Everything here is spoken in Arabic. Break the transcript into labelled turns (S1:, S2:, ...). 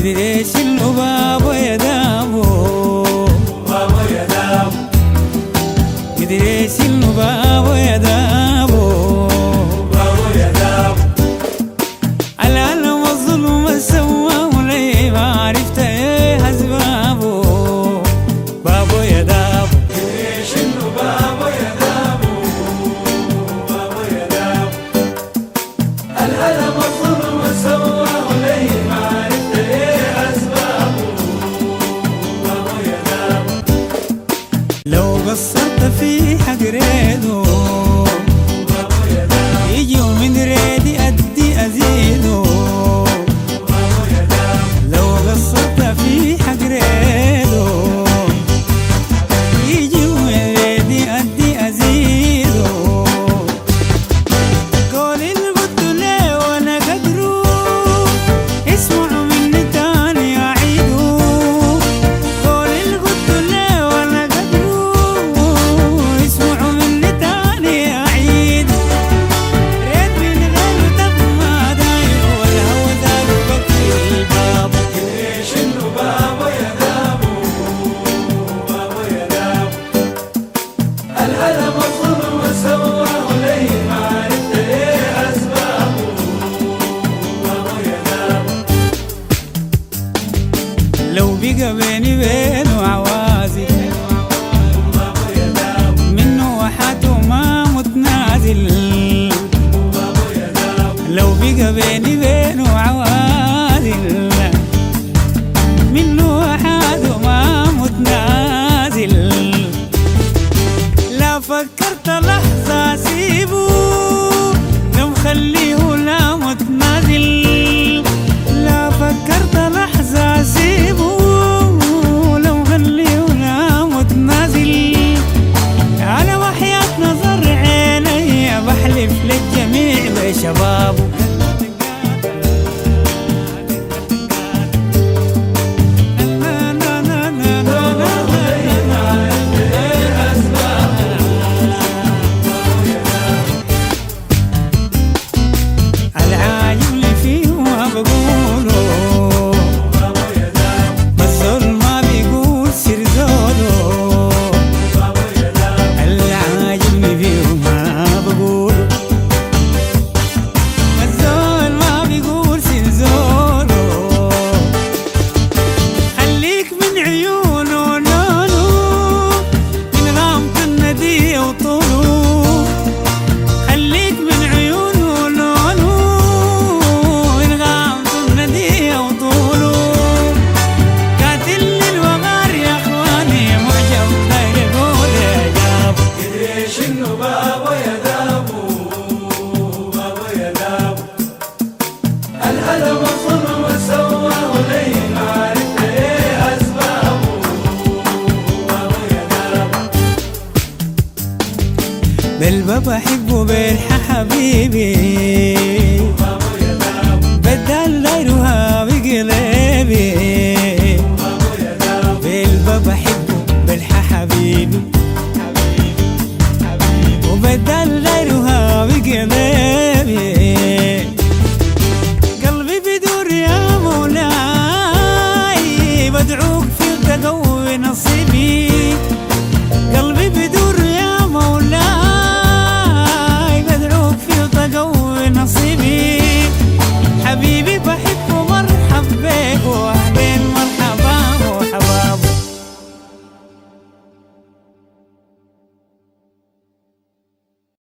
S1: مدري ايش انه بابو يا دابو،
S2: بابو يا دابو،
S1: مدري ايش انه بابو يا دابو،
S2: بابو يا دابو.
S1: الألم والظلم سواه لي ما عرفت ايه اسبابه، بابو يا دابو.
S2: ايش انه بابو يا دابو، بابو يا دابو. الألم والظلم سواه لي ما عرفت ايه اسبابه، بابو يا دابو.
S1: لو قصرت في حق ريده
S2: بابو يا دابو،
S1: يجي ومن ريدي ادي ازيده،
S2: بابو يا دابو.
S1: لو قصرت في حق ريده يجي ومن ريدي ادي ازيده، قول اللي قلت ليه وانا قدره اسمعوا مني تاني اعيده، قول اللي قلت ليه وانا قدره اسمعوا مني تاني اعيده، ريت من غيره دم ما داير والهوى ذاك بكي الباب.
S2: ايش انه بابو يا دابو، بابو يا دابو. الألم والظلم سواه لي ما عرفت ايه اسبابه، بابو يا دابو.
S1: لو بقى بيني وبينه عوازل
S2: بابو يا دابو،
S1: منه وحاته ما متنازل،
S2: بابو يا دابو.
S1: لو بقى بيني وبينه عوازل منه وحاته ما متنازل، لا فكرت لحظة اسيبه لو مخليه لا متنازل، لا فكرت لحظة اسيبه لو مخليه لا متنازل، على وحياة نظر عيني بحلف للجميع بشبابه. العاجب اللي فيه ما بقوله،
S2: بابو يا دابو،
S1: الظلم ما بيقول سر زوله،
S2: بابو يا دابو.
S1: العاجب اللي فيه ما بقوله، الظلم ما بيقول سر زوله، خليك من عيونه لونه من غامض الندي وطوله، خليك من عيونه لونه من غامض الندي وطوله، قاتل الوغار يا اخواني معجب غير يقول يا جابو.
S2: ايش انه بابو يا دابو، بابو يا دابو. الألم والظلم سواه لي ما عرفت ايه اسبابه، بابو يا دابو.
S1: بالبابا احبه بالحق حبيبي